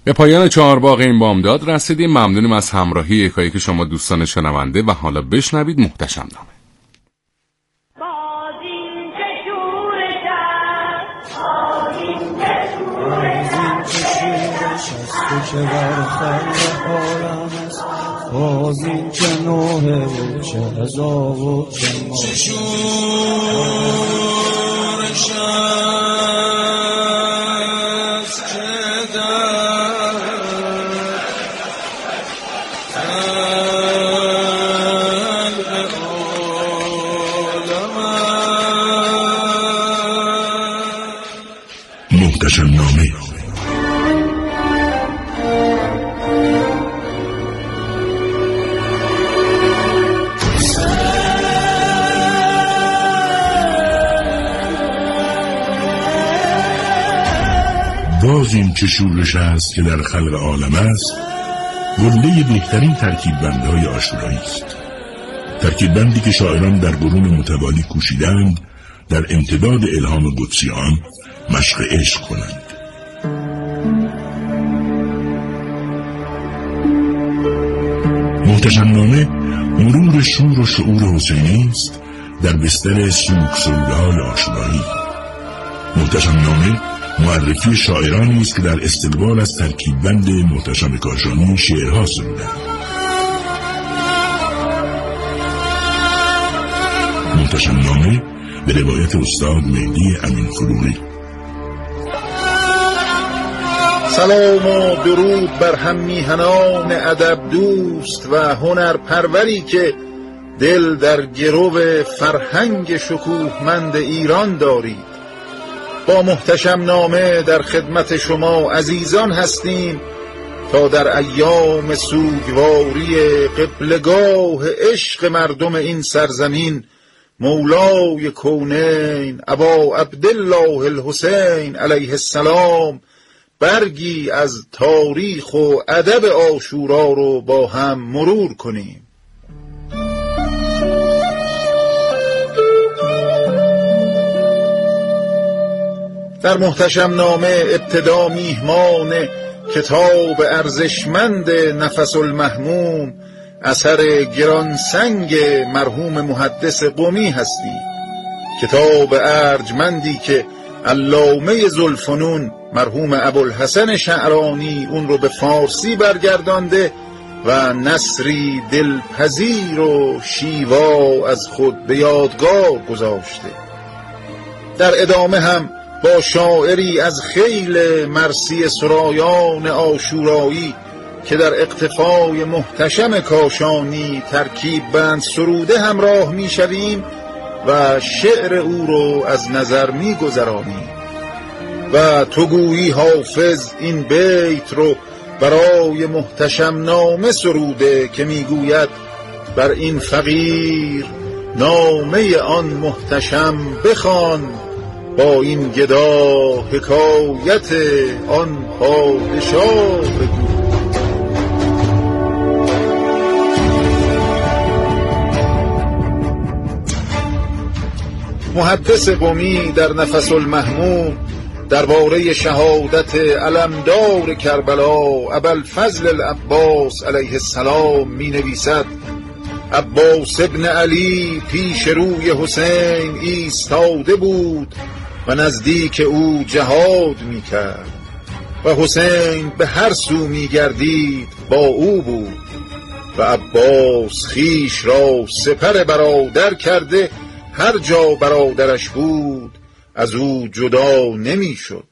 به پایان چهارباغ این بامداد رسیدیم. ممنونیم از همراهی یکایک شما دوستان شنونده و حالا بشنوید محتشم نامه. باز این که نوه و چه رضا و چه شورش است که در قلب عالم محتشم نامه. باز این چه شورش است که در خلق عالم است. گله بهترین ترکیب بندهای عاشورایی است. ترکیب بندی که شاعران در قرون متوالی کوشیدند در امتداد الهام قدسی آن مشق عشق کنند. محتشم نامه مرور شور و شعور حسینی است در بستر سوک سودهای عاشورایی. محتشم نامه معرفی شاعرانی است که در استقبال از ترکیب بند محتشم کاشانی شعرها سرودند. محتشم نامه به روایت استاد مهدی امین فروغی. سلام و درود بر هم میهنان ادب دوست و هنر پروری که دل در گرو فرهنگ شکوهمند ایران دارید. با محتشم نامه در خدمت شما عزیزان هستیم تا در ایام سوگواری قبلگاه عشق مردم این سرزمین مولای کونین ابا عبدالله الحسین علیه السلام برگی از تاریخ و ادب عاشورا رو با هم مرور کنیم. در محتشم نامه ابتدا میهمان کتاب ارزشمند نفس المهموم اثر گرانسنگ مرحوم محدث قمی هستی. کتاب ارجمندی که علامه ذوالفنون مرحوم ابوالحسن شعرانی اون رو به فارسی برگردانده و نثری دلپذیر و شیوا از خود به یادگار گذاشته. در ادامه هم با شاعری از خیل مرسی سرایان عاشورایی که در اقتفای محتشم کاشانی ترکیب بند سروده همراه می شویم و شعر او رو از نظر می گذرانیم و تو گویی حافظ این بیت رو برای محتشم نامه سروده که می گوید بر این فقیر نامه آن محتشم بخوان، با این گدا حکایت آن پادشاه بگو. محدث قمی در نفس المهموم درباره شهادت علمدار کربلا ابوالفضل العباس علیه السلام می نویسد: عباس ابن علی پیش روی حسین ایستاده بود و نزدیک او جهاد می کرد و حسین به هر سو می گردید با او بود و عباس خیش را سپر برادر کرده هر جا برادرش بود از او جدا نمی شد.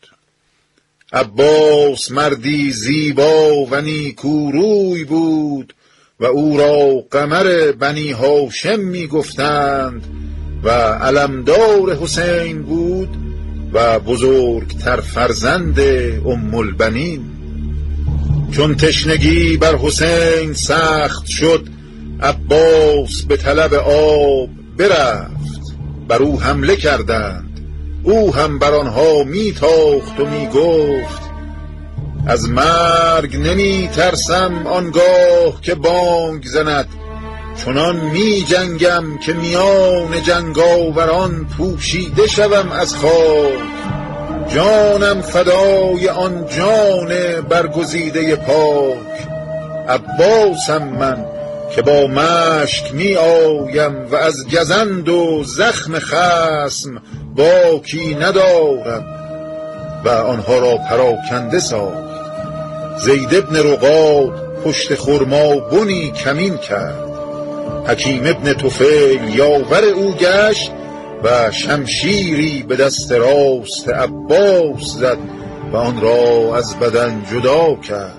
عباس مردی زیبا و نیکوروی بود و او را قمر بنی هاشم می گفتند و علمدار حسین بود و بزرگتر فرزند ام البنین. چون تشنگی بر حسین سخت شد عباس به طلب آب برفت، بر او حمله کردند. او هم بر آنها می تاخت و می گفت از مرگ نمی ترسم آنگاه که بانگ زند، چنان می جنگم که میان جنگاوران پوشیده شوم از خاک، جانم فدای آن جان برگزیده پاک. عباسم من که با مشک می آیم و از گزند و زخم خصم باکی ندارم و آنها را پراکنده ساخت. زید ابن رقاد پشت خرما بنی کمین کرد. حکیم ابن طفیل یاور او گشت و شمشیری به دست راست عباس زد و آن را از بدن جدا کرد.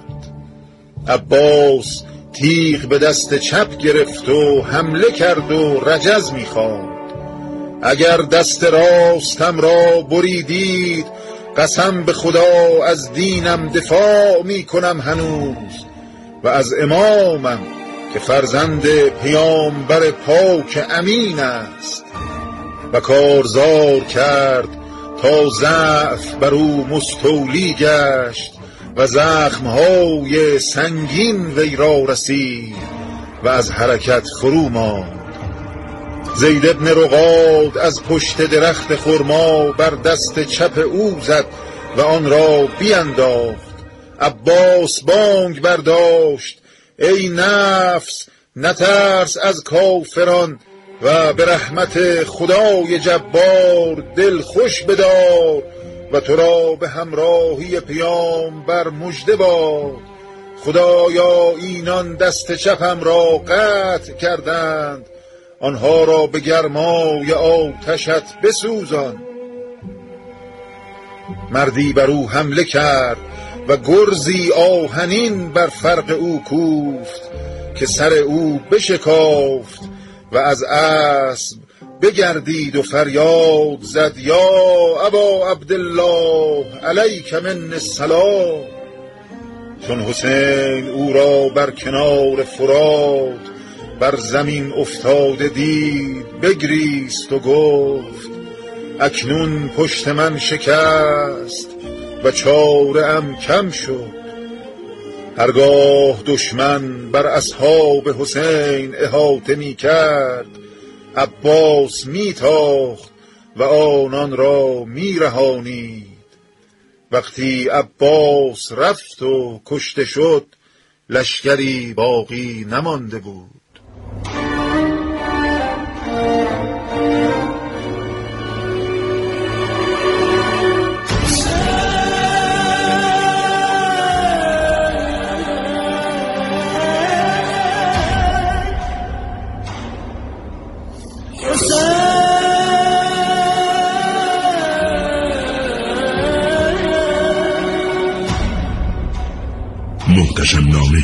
عباس تیغ به دست چپ گرفت و حمله کرد و رجز می‌خواند. اگر دست راستم را بریدید قسم به خدا از دینم دفاع می‌کنم هنوز و از امامم که فرزند پیامبر پاک امین است. و کارزار کرد تا ضعف بر او مستولی گشت و زخمهای سنگین وی را رسید و از حرکت فرو ماند. زید ابن رقاد از پشت درخت خرما بر دست چپ او زد و آن را بینداخت. عباس بانگ برداشت ای نفس نترس از کافران و به رحمت خدای جبار دل خوش بدار و تو را به همراهی پیامبر مژده باد. خدایا اینان دست چپم را قطع کردند، آنها را به گرمای آتشت بسوزان. مردی بر او حمله کرد و گرزی آهنین بر فرق او کوفت که سر او بشکافت و از اسب بگردید و فریاد زد یا ابا عبدالله علیک من السلام. چون حسین او را بر کنار فرات بر زمین افتاده دید بگریست و گفت اکنون پشت من شکست و چاره ام کم شد. هرگاه دشمن بر اصحاب حسین احاطه می کرد عباس می تاخت و آنان را می رهانید. وقتی عباس رفت و کشته شد لشکری باقی نمانده بود. محتشم نامه.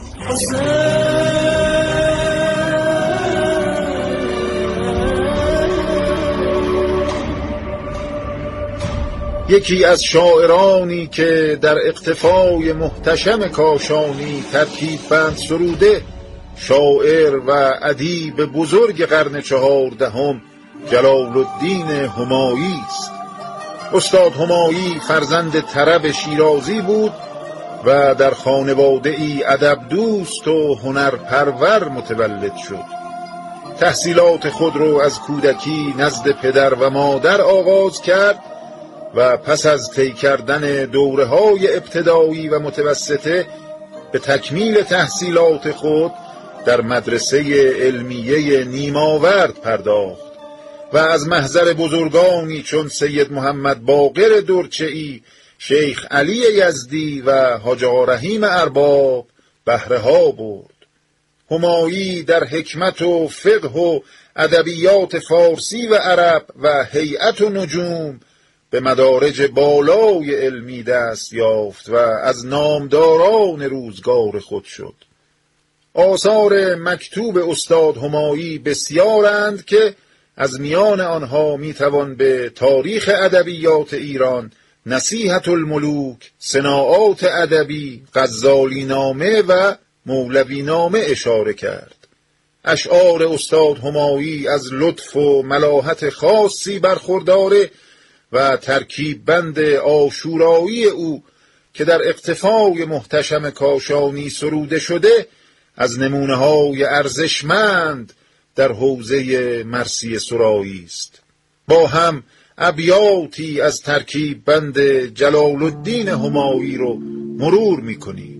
یکی از شاعرانی که در اقتفای محتشم کاشانی ترکیب بند سروده، شاعر و ادیب بزرگ قرن 14 جلال الدین همایی است. استاد همایی فرزند طرب شیرازی بود و در خانواده ای ادب دوست و هنرپرور متولد شد. تحصیلات خود را از کودکی نزد پدر و مادر آغاز کرد و پس از طی کردن دوره‌های ابتدایی و متوسطه به تکمیل تحصیلات خود در مدرسه علمیه نیماورد پرداخت و از محضر بزرگانی چون سید محمد باقر درچه‌ای، شیخ علی یزدی و حاج آقا رحیم ارباب بهره ها برد. همایی در حکمت و فقه و ادبیات فارسی و عرب و هیئت و نجوم به مدارج بالای علمی دست یافت و از نامداران روزگار خود شد. آثار مکتوب استاد همایی بسیارند که از میان آنها میتوان به تاریخ ادبیات ایران، نصیحت الملوک، صناعات ادبی، غزالی نامه و مولوی نامه اشاره کرد. اشعار استاد همایی از لطف و ملاحت خاصی برخورداره و ترکیب بند عاشورایی او که در اقتفای محتشم کاشانی سروده شده از نمونه‌های ارزشمند در حوزه مرثیه سرایی است. با هم ابیاتی از ترکیب بند جلال الدین همایی رو مرور میکنیم.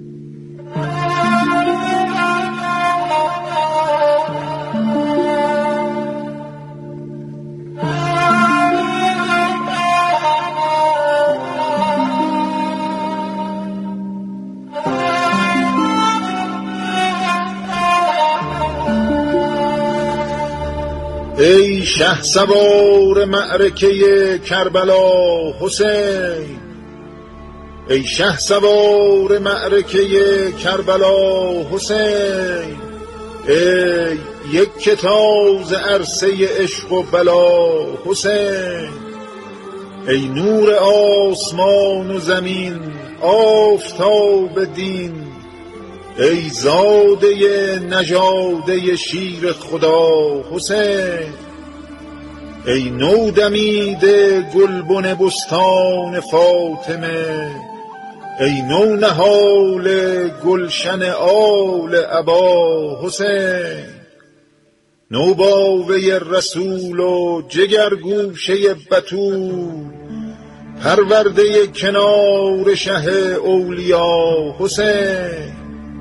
ای شهسوار معرکه کربلا حسین، ای شهسوار معرکه کربلا حسین، ای یک کتاز عرصه عشق و بلا حسین، ای نور آسمان و زمین آفتاب دین، ای زاده نژاده شیر خدا حسین، ای نودمیده گلبن بستان فاطمه، ای نونهال گلشن آل ابا حسین، نوباوه رسول و جگرگوشه بتول، پرورده کنار شه اولیا حسین،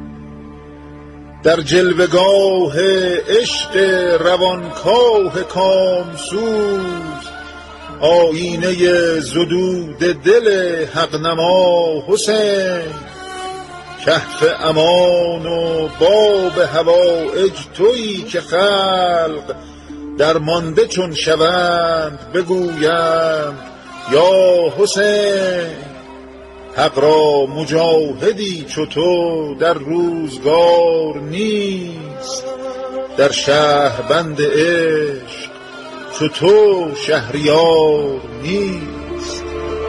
در جلوگاه عشق روانکاه کامسوز، آینه زدود دل حق نما حسین، کهف امان و باب حوائج تویی که خلق درمانده چون شوند بگویند یا حسین، حق را مجاهدی چو تو در روزگار نیست، در شهربند عشق چو تو شهریار نیست.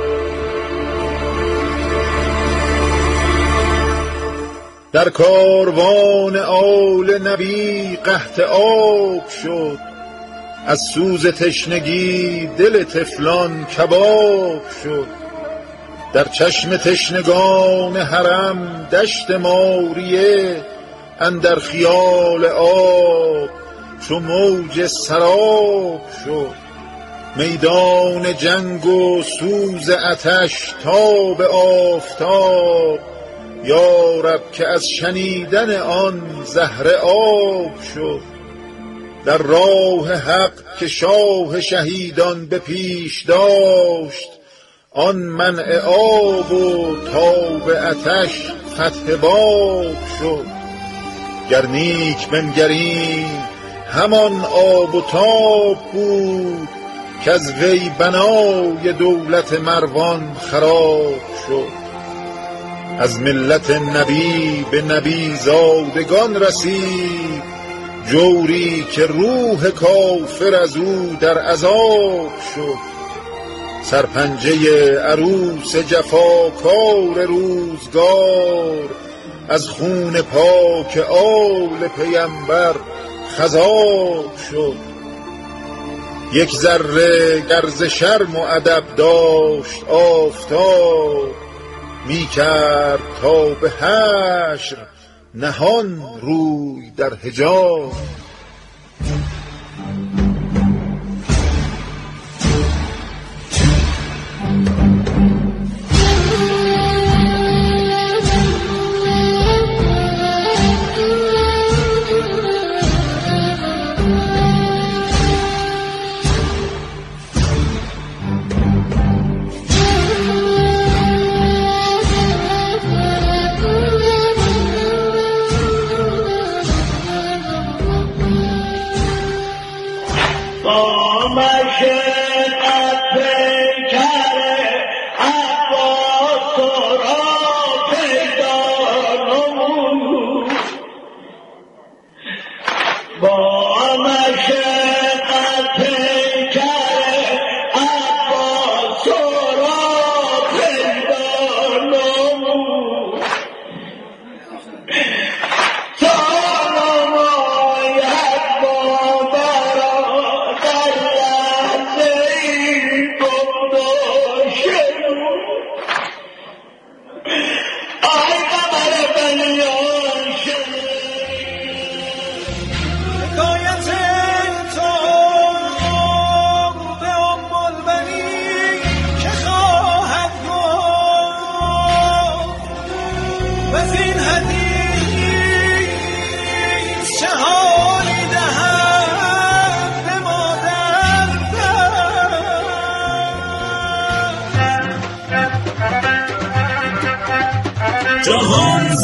در کاروان آل نبی قحط آب شد، از سوز تشنگی دل طفلان کباب شد، در چشم تشنگان حرم دشت ماریه، اندر خیال آب چو موج سراب شد، میدان جنگ و سوز آتش تاب آفتاب، یا رب که از شنیدن آن زهر آب شد، در راه حق که شاه شهیدان به پیش داشت، آن منع آب و تاب آتش فتح باب شد، گر نیک بنگریم همان آب و تاب بود، که از وی بنای دولت مروان خراب شد، از ملت نبی به نبی زادگان رسید جوری که روح کافر از او در عذاب شد، سرپنجه عروس جفاکار روزگار، از خون پاک آل پیمبر خضاب شد، یک ذره گر شرم و ادب داشت آفتاب، می کرد تا به حشر نهان روی در حجاب.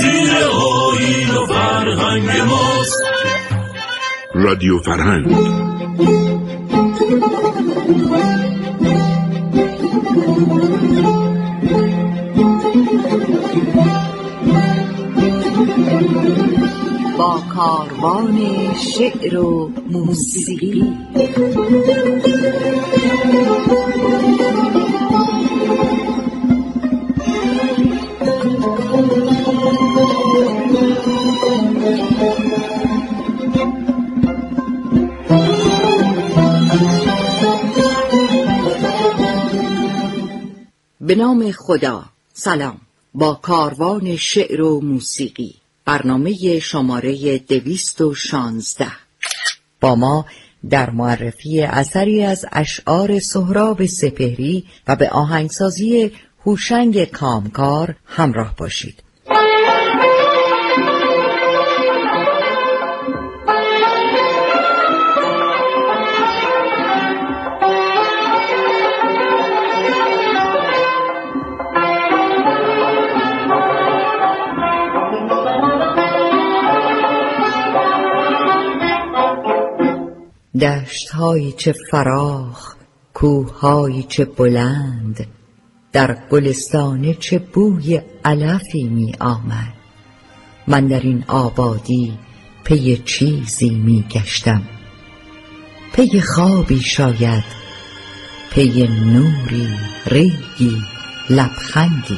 شیر آیین و فرهنگ ماست. رادیو فرهنگ. با کاروان شعر و موسیقی. به نام خدا. سلام. با کاروان شعر و موسیقی، برنامه شماره 216. با ما در معرفی اثری از اشعار سهراب سپهری و به آهنگسازی هوشنگ کامکار همراه باشید. دشت‌هایی چه فراخ، کوه‌هایی چه بلند، در گلستانه چه بوی علفی می آمد. من در این آبادی پی چیزی می گشتم، پی خوابی شاید، پی نوری، ریگی، لبخندی.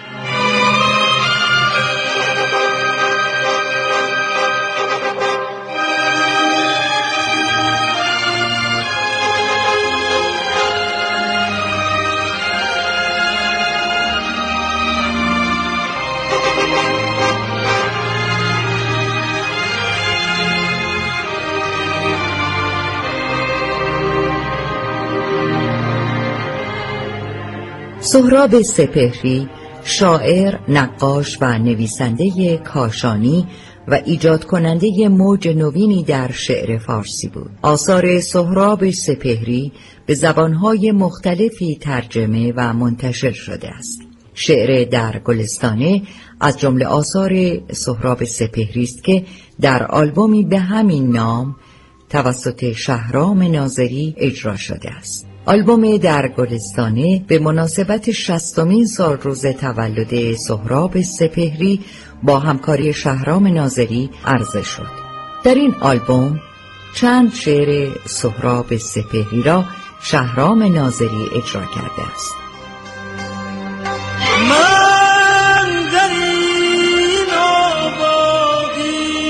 سهراب سپهری شاعر، نقاش و نویسنده کاشانی و ایجاد کننده موج نوینی در شعر فارسی بود. آثار سهراب سپهری به زبانهای مختلفی ترجمه و منتشر شده است. شعر در گلستانه از جمله آثار سهراب سپهری است که در آلبومی به همین نام توسط شهرام ناظری اجرا شده است. آلبوم در گلستانه به مناسبت 60مین سالروز تولد سهراب سپهری با همکاری شهرام ناظری عرضه شد. در این آلبوم چند شعر سهراب سپهری را شهرام ناظری اجرا کرده است. من در این آبادی،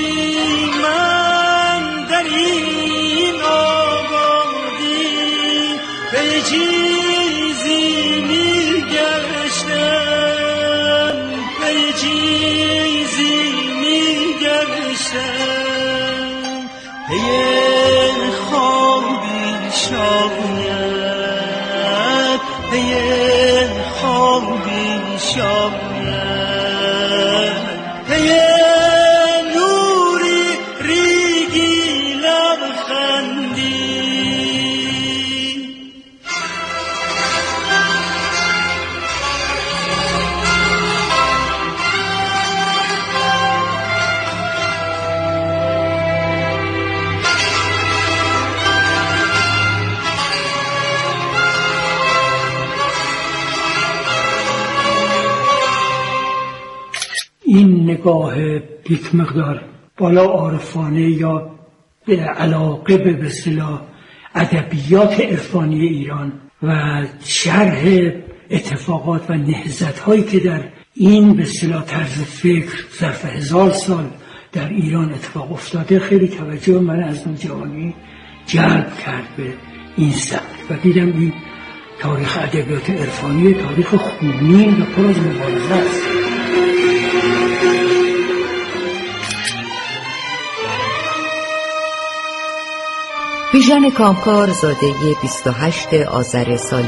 من در این آبادی به چیزی می گشتم، به چیزی می گشتم، پی خوابی شاید، پی خوابی شاید، پی نوری ریگی لبخندی. این نگاه یک مقدار بالا عارفانه یا به علاقه به اصطلاح ادبیات عرفانی ایران و شرح اتفاقات و نهضت‌هایی که در این به اصطلاح طرز فکر ظرف 1000 سال در ایران اتفاق افتاده خیلی توجه من از نوجوانی جلب کرد به این سمت و دیدم این تاریخ ادبیات عرفانی تاریخ خونین و پر از مبارزه است. بیژن کامکار زاده 28 آذر سال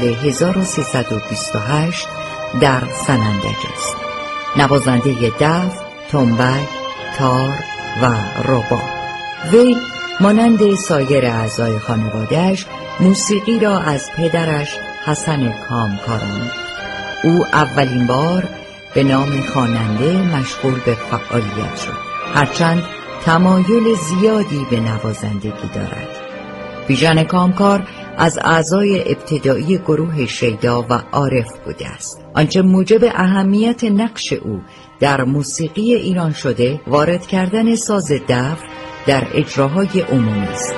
1328 در سنندج است. نوازنده دف، تنبک، تار و رباب. وی مانند سایر اعضای خانواده‌اش موسیقی را از پدرش حسن کامکار آموخت. او اولین بار به نام خواننده مشغول به فعالیت شد، هرچند تمایل زیادی به نوازندگی دارد. بیژن کامکار از اعضای ابتدایی گروه شیدا و عارف بوده است. آنچه موجب اهمیت نقش او در موسیقی ایران شده، وارد کردن ساز دف در اجراهای عمومی است.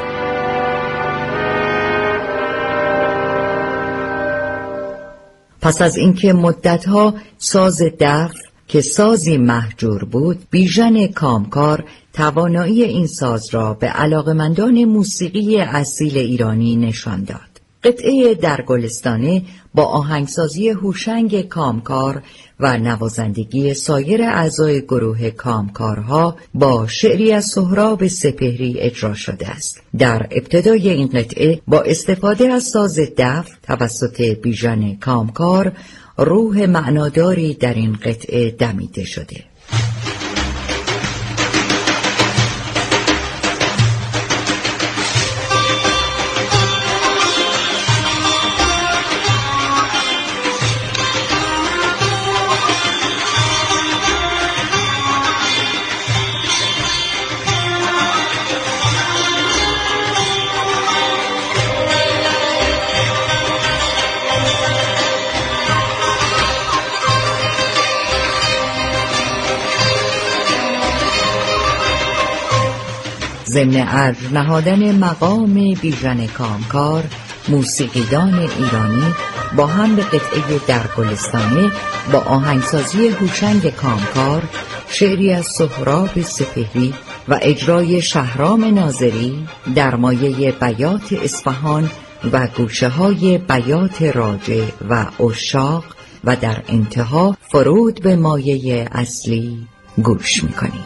پس از اینکه مدتها ساز دف که سازی مهجور بود، بیژن کامکار توانایی این ساز را به علاقمندان موسیقی اصیل ایرانی نشان داد. قطعه در گلستانه با آهنگسازی هوشنگ کامکار و نوازندگی سایر اعضای گروه کامکارها با شعری از سهراب سپهری اجرا شده است. در ابتدای این قطعه با استفاده از ساز دف توسط بیژن کامکار روح معناداری در این قطعه دمیده شده. ضمن ارج نهادن مقام بیژن کامکار، موسیقیدان ایرانی با هم به قطعه در گلستانه با آهنگسازی هوشنگ کامکار، شعری از سهراب سپهری و اجرای شهرام ناظری در مایه بیات اصفهان و گوشه های بیات راجع و عشاق و در انتها فرود به مایه اصلی گوش می‌کنیم.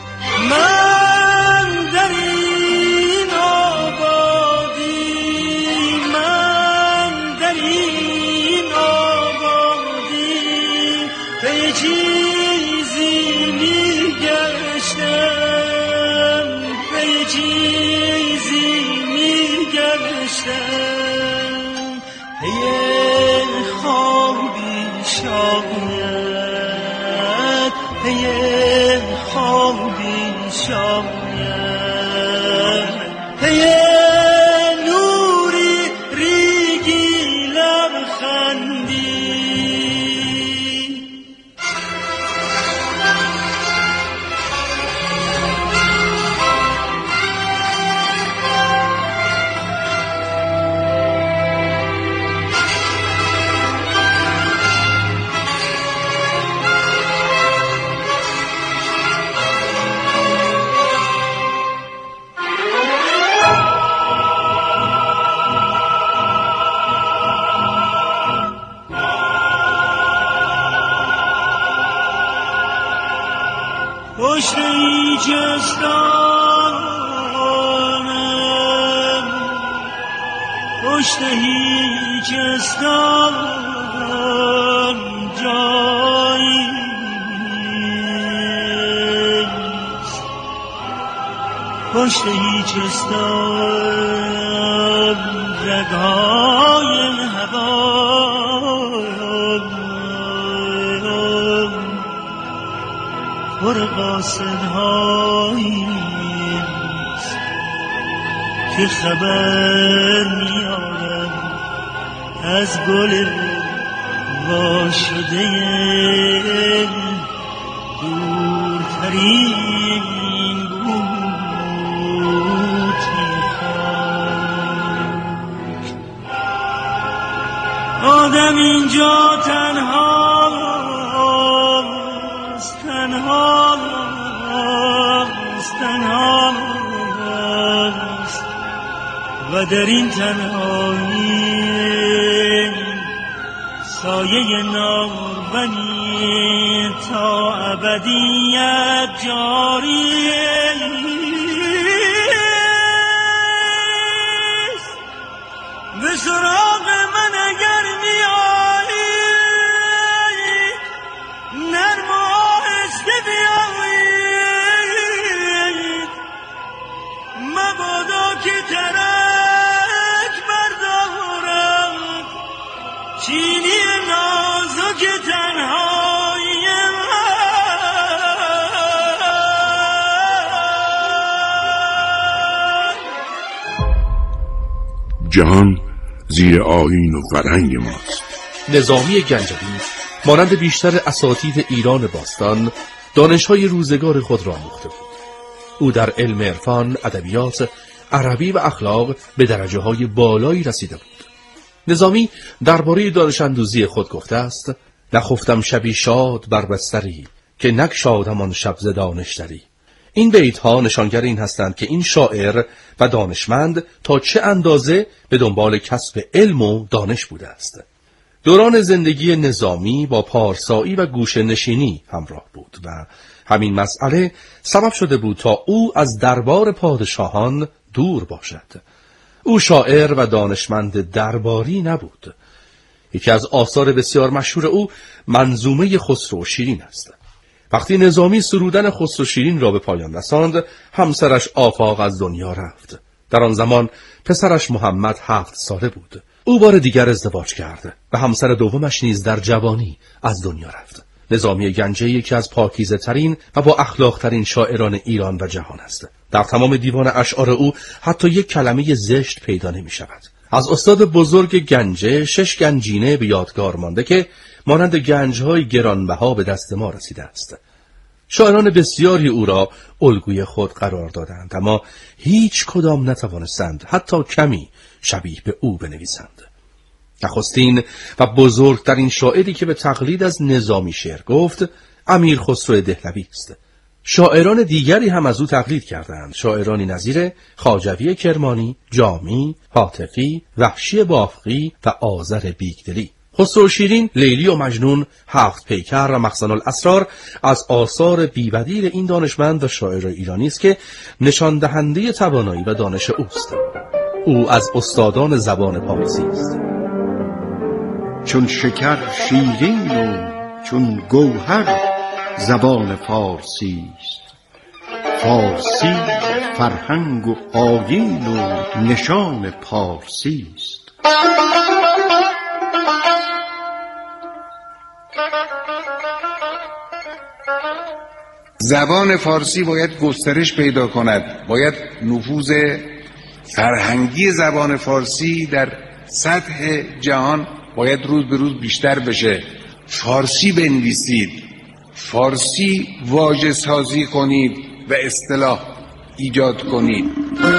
پشت هیچ استان جایی نیست، پشت هیچ استان رگهای هوا پر قاصدهایی نیست که خبر میارن از گل وا شده دورترین بوتی خاک. آدم اینجا تنهاست، تنهاست و در این تنهایی سایه نارونی تا ابدیت جاری است. به سراغ من اگر میایی نرم و آهسته بیایید، مبادا که ترک بردارم چینی نازک تنهایی جهان زیر آیین و فرهنگ ماست. نظامی گنجوی مانند بیشتر اساتید ایران باستان دانش‌های روزگار خود را آموخته بود. او در علم عرفان، ادبیات، عربی و اخلاق به درجه‌های بالایی رسیده بود. نظامی درباره دانش اندوزی خود گفته است: نخفتم شبی شاد بر بستری، که نگشادم آن شب ز دانشتری. این بیت‌ها نشانگر این هستند که این شاعر و دانشمند تا چه اندازه به دنبال کسب علم و دانش بوده است. دوران زندگی نظامی با پارسایی و گوشه‌نشینی همراه بود و همین مسئله سبب شده بود تا او از دربار پادشاهان دور باشد. او شاعر و دانشمند درباری نبود. یکی از آثار بسیار مشهور او منظومه خسرو و شیرین است. وقتی نظامی سرودن خسرو و شیرین را به پایان رساند، همسرش آفاق از دنیا رفت. در آن زمان پسرش محمد 7 ساله بود. او بار دیگر ازدواج کرد و همسر دومش نیز در جوانی از دنیا رفت. نظامی گنجی یکی از پاکیزه ترین و با اخلاق ترین شاعران ایران و جهان است. در تمام دیوان اشعار او حتی یک کلمه زشت پیدا نمی شود. از استاد بزرگ گنجه 6 گنجینه به یادگار مانده که مانند گنج‌های گرانبها به دست ما رسیده است. شاعران بسیاری او را الگوی خود قرار دادند، اما هیچ کدام نتوانستند حتی کمی شبیه به او بنویسند. نخستین و بزرگترین شاعری که به تقلید از نظامی شعر گفت امیر خسرو دهلوی است. شاعران دیگری هم از او تقلید کردند، شاعرانی نظیر خواجوی کرمانی، جامی، حاطفی، وحشی بافقی و آذر بیگدلی. خسرو و شیرین، لیلی و مجنون، 7 پیکر و مخزن الاسرار از آثار بی‌بدیل این دانشمند و شاعر ایرانی است که نشان دهنده توانایی و دانش اوست. او از استادان زبان پارسی است. چون شکر شیرین و چون گوهر زبان فارسی است. فارسی فرهنگ و آیین و نشان پارسی است. زبان فارسی باید گسترش پیدا کند، باید نفوذ فرهنگی زبان فارسی در سطح جهان باید روز به روز بیشتر بشه. فارسی بنویسید، فارسی واژه سازی کنید و اصطلاح ایجاد کنید.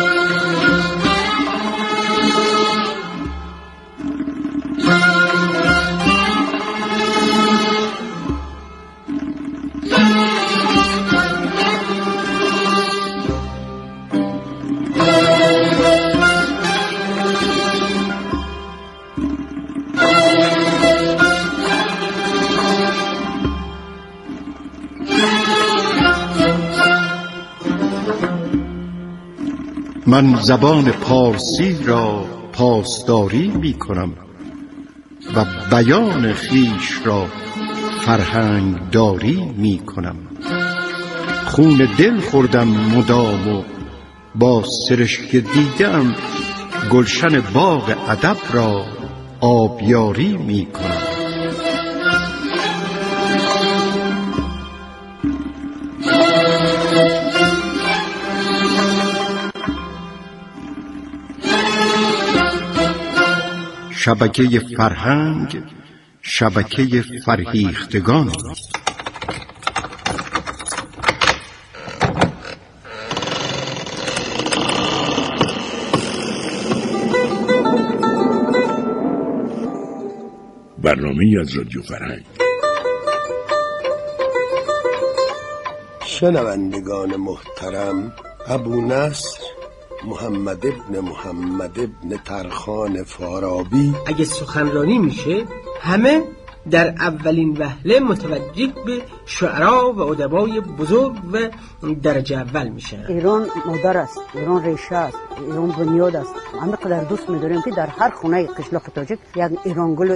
من زبان پارسی را پاسداری می کنم و بیان خیش را فرهنگ داری می کنم. خون دل خوردم مدام و با سرشک دیدم گلشن باغ ادب را آبیاری می کنم. شبکه فرهنگ، شبکه فرهیختگان. برنامه‌ای از رادیو فرهنگ. شنوندگان محترم، ابو نصر محمد ابن ترخان فارابی اگه سخنرانی میشه همه در اولین وهله متوجه به شعرا و ادبای بزرگ و درجه اول میشن. ایران مادر است، ایران ریشه است، ایران بنیاد است. همه قدر دوست می‌داریم که در هر خونه قشلاق تاجیک یک ایرانگل